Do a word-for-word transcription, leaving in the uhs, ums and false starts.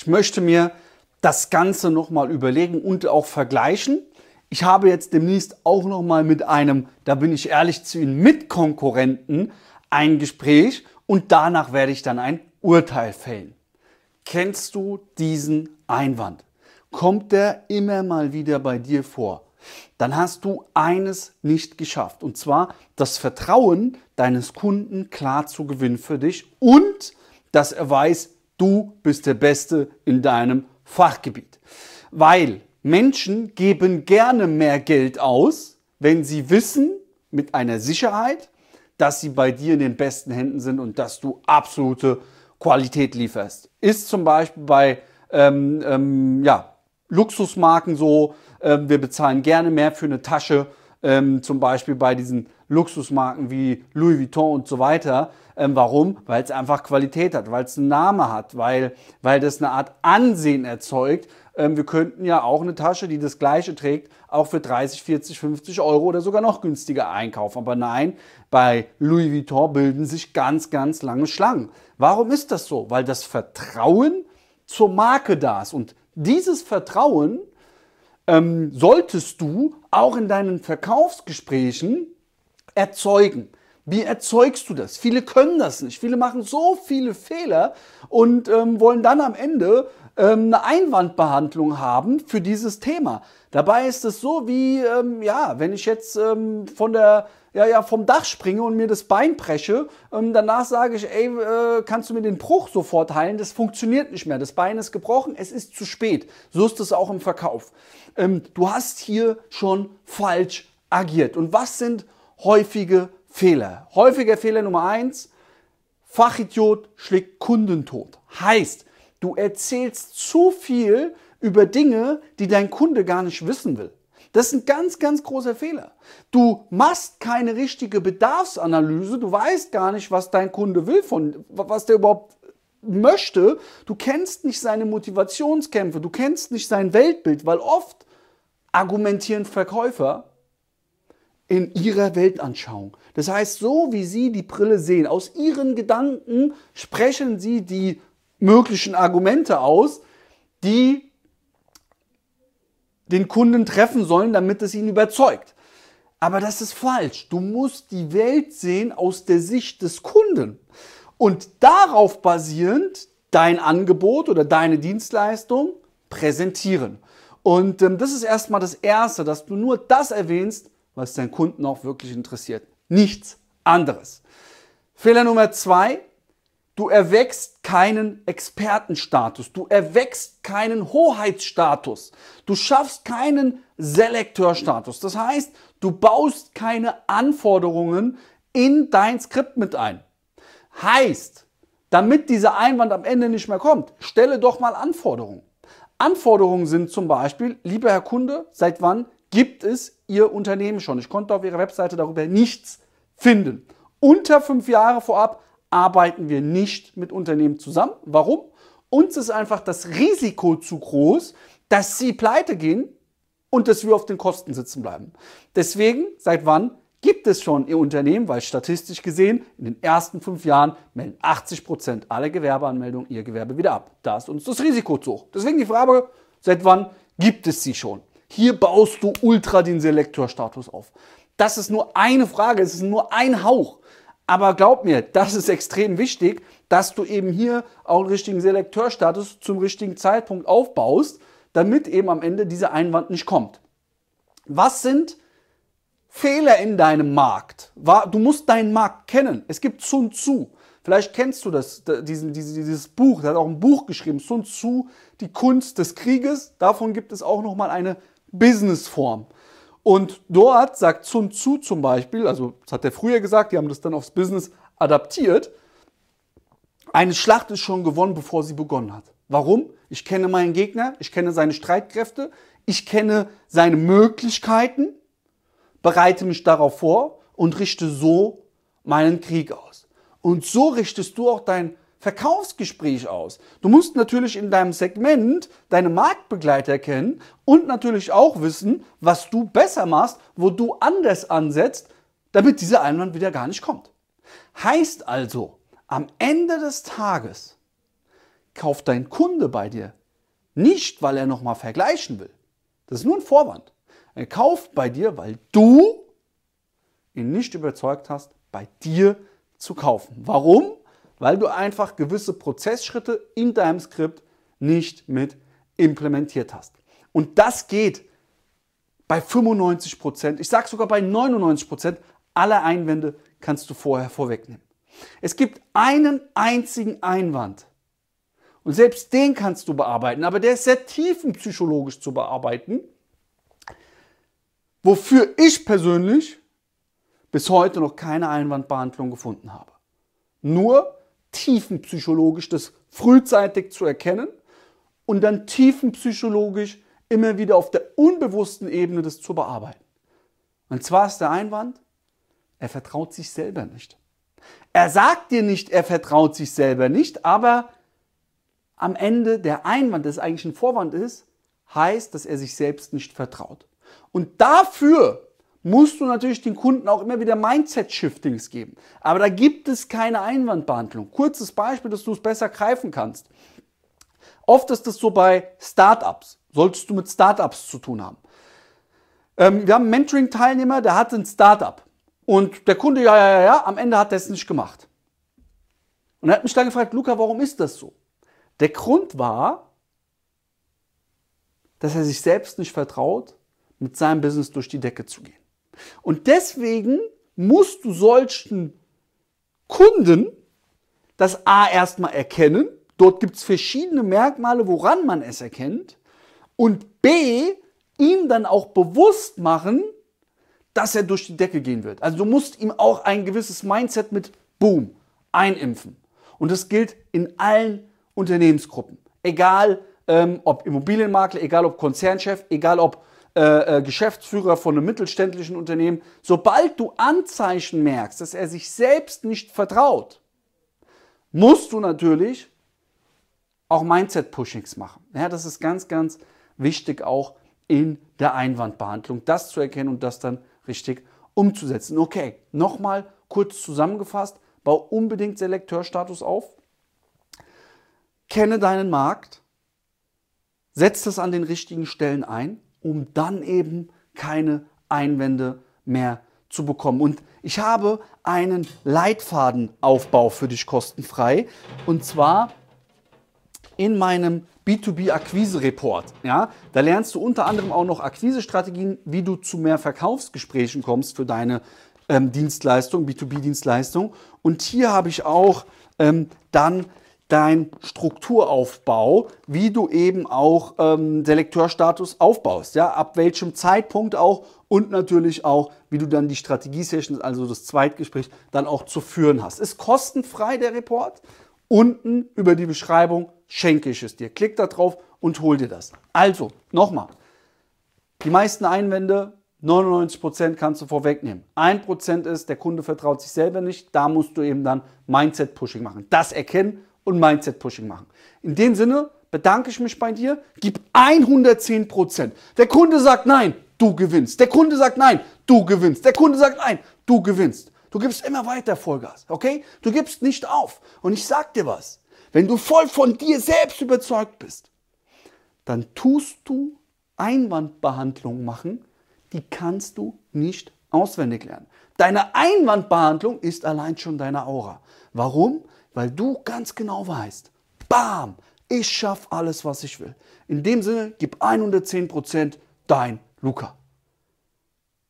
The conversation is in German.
Ich möchte mir das Ganze nochmal überlegen und auch vergleichen. Ich habe jetzt demnächst auch nochmal mit einem, da bin ich ehrlich zu Ihnen, Mitkonkurrenten ein Gespräch und danach werde ich dann ein Urteil fällen. Kennst du diesen Einwand? Kommt der immer mal wieder bei dir vor? Dann hast du eines nicht geschafft, und zwar das Vertrauen deines Kunden klar zu gewinnen für dich und dass er weiß, du bist der Beste in deinem Fachgebiet. Weil Menschen geben gerne mehr Geld aus, wenn sie wissen, mit einer Sicherheit, dass sie bei dir in den besten Händen sind und dass du absolute Qualität lieferst. Ist zum Beispiel bei ähm, ähm, ja, Luxusmarken so, äh, wir bezahlen gerne mehr für eine Tasche, ähm, zum Beispiel bei diesen Luxusmarken wie Louis Vuitton und so weiter. Ähm, warum? Weil es einfach Qualität hat, weil es einen Namen hat, weil, weil das eine Art Ansehen erzeugt. Ähm, wir könnten ja auch eine Tasche, die das Gleiche trägt, auch für dreißig, vierzig, fünfzig Euro oder sogar noch günstiger einkaufen. Aber nein, bei Louis Vuitton bilden sich ganz, ganz lange Schlangen. Warum ist das so? Weil das Vertrauen zur Marke da ist. Und dieses Vertrauen ähm, solltest du auch in deinen Verkaufsgesprächen erzeugen. Wie erzeugst du das? Viele können das nicht. Viele machen so viele Fehler und ähm, wollen dann am Ende ähm, eine Einwandbehandlung haben für dieses Thema. Dabei ist es so wie, ähm, ja, wenn ich jetzt ähm, von der, ja, ja, vom Dach springe und mir das Bein breche, ähm, danach sage ich, ey, äh, kannst du mir den Bruch sofort heilen? Das funktioniert nicht mehr. Das Bein ist gebrochen, es ist zu spät. So ist es auch im Verkauf. Ähm, du hast hier schon falsch agiert. Und was sind häufige Fehler? Häufiger Fehler Nummer eins, Fachidiot schlägt Kundentod. Heißt, du erzählst zu viel über Dinge, die dein Kunde gar nicht wissen will. Das ist ein ganz, ganz großer Fehler. Du machst keine richtige Bedarfsanalyse, du weißt gar nicht, was dein Kunde will, von, was der überhaupt möchte. Du kennst nicht seine Motivationskämpfe, du kennst nicht sein Weltbild, weil oft argumentieren Verkäufer in ihrer Weltanschauung. Das heißt, so wie sie die Brille sehen, aus ihren Gedanken sprechen sie die möglichen Argumente aus, die den Kunden treffen sollen, damit es ihn überzeugt. Aber das ist falsch. Du musst die Welt sehen aus der Sicht des Kunden und darauf basierend dein Angebot oder deine Dienstleistung präsentieren. Und ähm, das ist erstmal das Erste, dass du nur das erwähnst, was deinen Kunden auch wirklich interessiert. Nichts anderes. Fehler Nummer zwei. Du erweckst keinen Expertenstatus, du erweckst keinen Hoheitsstatus, du schaffst keinen Selekteurstatus. Das heißt, du baust keine Anforderungen in dein Skript mit ein. Heißt, damit dieser Einwand am Ende nicht mehr kommt, stelle doch mal Anforderungen. Anforderungen sind zum Beispiel, lieber Herr Kunde, seit wann gibt es Ihr Unternehmen schon? Ich konnte auf Ihrer Webseite darüber nichts finden. Unter fünf Jahre vorab arbeiten wir nicht mit Unternehmen zusammen. Warum? Uns ist einfach das Risiko zu groß, dass sie pleite gehen und dass wir auf den Kosten sitzen bleiben. Deswegen, seit wann gibt es schon Ihr Unternehmen? Weil statistisch gesehen, in den ersten fünf Jahren melden achtzig Prozent aller Gewerbeanmeldungen ihr Gewerbe wieder ab. Da ist uns das Risiko zu hoch. Deswegen die Frage, seit wann gibt es sie schon? Hier baust du ultra den Selektorstatus auf. Das ist nur eine Frage, es ist nur ein Hauch. Aber glaub mir, das ist extrem wichtig, dass du eben hier auch einen richtigen Selekteurstatus zum richtigen Zeitpunkt aufbaust, damit eben am Ende dieser Einwand nicht kommt. Was sind Fehler in deinem Markt? Du musst deinen Markt kennen. Es gibt Sun Tzu. Vielleicht kennst du das, diesen, dieses Buch. Er hat auch ein Buch geschrieben, Sun Tzu, die Kunst des Krieges. Davon gibt es auch nochmal eine Businessform. Und dort sagt Sun Tzu zum Beispiel, also das hat er früher gesagt, die haben das dann aufs Business adaptiert, eine Schlacht ist schon gewonnen, bevor sie begonnen hat. Warum? Ich kenne meinen Gegner, ich kenne seine Streitkräfte, ich kenne seine Möglichkeiten, bereite mich darauf vor und richte so meinen Krieg aus. Und so richtest du auch dein Verkaufsgespräch aus. Du musst natürlich in deinem Segment deine Marktbegleiter kennen und natürlich auch wissen, was du besser machst, wo du anders ansetzt, damit dieser Einwand wieder gar nicht kommt. Heißt also, am Ende des Tages kauft dein Kunde bei dir nicht, weil er nochmal vergleichen will. Das ist nur ein Vorwand. Er kauft bei dir, weil du ihn nicht überzeugt hast, bei dir zu kaufen. Warum? Weil du einfach gewisse Prozessschritte in deinem Skript nicht mit implementiert hast. Und das geht bei fünfundneunzig Prozent, ich sage sogar bei neunundneunzig Prozent aller Einwände kannst du vorher vorwegnehmen. Es gibt einen einzigen Einwand und selbst den kannst du bearbeiten, aber der ist sehr tiefenpsychologisch zu bearbeiten, wofür ich persönlich bis heute noch keine Einwandbehandlung gefunden habe. Nur tiefenpsychologisch das frühzeitig zu erkennen und dann tiefenpsychologisch immer wieder auf der unbewussten Ebene das zu bearbeiten. Und zwar ist der Einwand, er vertraut sich selber nicht. Er sagt dir nicht, er vertraut sich selber nicht, aber am Ende der Einwand, das eigentlich ein Vorwand ist, heißt, dass er sich selbst nicht vertraut. Und dafür musst du natürlich den Kunden auch immer wieder Mindset-Shiftings geben. Aber da gibt es keine Einwandbehandlung. Kurzes Beispiel, dass du es besser greifen kannst. Oft ist das so bei Startups. Solltest du mit Startups zu tun haben. Ähm, wir haben einen Mentoring-Teilnehmer, der hatte ein Startup. Und der Kunde, ja, ja, ja, ja, am Ende hat er es nicht gemacht. Und er hat mich dann gefragt, Luca, warum ist das so? Der Grund war, dass er sich selbst nicht vertraut, mit seinem Business durch die Decke zu gehen. Und deswegen musst du solchen Kunden das A erstmal erkennen. Dort gibt es verschiedene Merkmale, woran man es erkennt. Und B, ihm dann auch bewusst machen, dass er durch die Decke gehen wird. Also du musst ihm auch ein gewisses Mindset mit Boom einimpfen. Und das gilt in allen Unternehmensgruppen. Egal ähm, ob Immobilienmakler, egal ob Konzernchef, egal ob äh, äh, Geschäftsführer von einem mittelständischen Unternehmen. Sobald du Anzeichen merkst, dass er sich selbst nicht vertraut, musst du natürlich auch Mindset-Pushings machen. Ja, das ist ganz, ganz wichtig auch in der Einwandbehandlung, das zu erkennen und das dann richtig umzusetzen. Okay, nochmal kurz zusammengefasst, bau unbedingt Selekteurstatus auf, kenne deinen Markt, setz das an den richtigen Stellen ein, um dann eben keine Einwände mehr zu bekommen. Und ich habe einen Leitfadenaufbau für dich kostenfrei, und zwar in meinem B zwei B-Akquise-Report. Ja, da lernst du unter anderem auch noch Akquisestrategien, wie du zu mehr Verkaufsgesprächen kommst für deine ähm, Dienstleistung, B zwei B-Dienstleistung. Und hier habe ich auch ähm, dann dein Strukturaufbau, wie du eben auch ähm, Selekteurstatus aufbaust. Ja, ab welchem Zeitpunkt auch und natürlich auch, wie du dann die Strategie-Sessions, also das Zweitgespräch, dann auch zu führen hast. Ist kostenfrei der Report. Unten über die Beschreibung schenke ich es dir. Klick da drauf und hol dir das. Also, nochmal. Die meisten Einwände, neunundneunzig Prozent kannst du vorwegnehmen. ein Prozent ist, der Kunde vertraut sich selber nicht. Da musst du eben dann Mindset-Pushing machen. Das erkennen und Mindset-Pushing machen. In dem Sinne bedanke ich mich bei dir. Gib hundertzehn Prozent. Der Kunde sagt nein, du gewinnst. Der Kunde sagt nein, du gewinnst. Der Kunde sagt nein, du gewinnst. Du gibst immer weiter Vollgas, okay? Du gibst nicht auf. Und ich sag dir was, wenn du voll von dir selbst überzeugt bist, dann tust du Einwandbehandlung machen, die kannst du nicht auswendig lernen. Deine Einwandbehandlung ist allein schon deine Aura. Warum? Weil du ganz genau weißt, bam, ich schaffe alles, was ich will. In dem Sinne, gib hundertzehn Prozent dein Luca.